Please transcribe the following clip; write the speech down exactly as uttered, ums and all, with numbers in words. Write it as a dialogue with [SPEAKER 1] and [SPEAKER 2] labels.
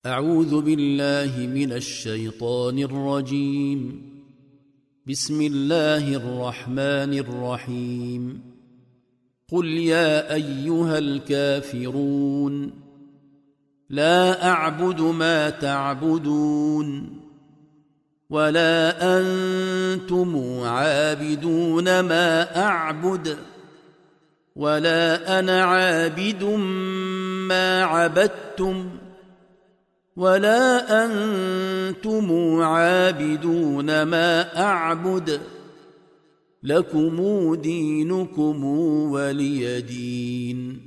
[SPEAKER 1] أعوذ بالله من الشيطان الرجيم. بسم الله الرحمن الرحيم. قل يا أيها الكافرون لا أعبد ما تعبدون ولا أنتم عابدون ما أعبد ولا أنا عابد ما عبدتم ولا أنتم عابدون ما أعبد لكم دينكم ولي دين.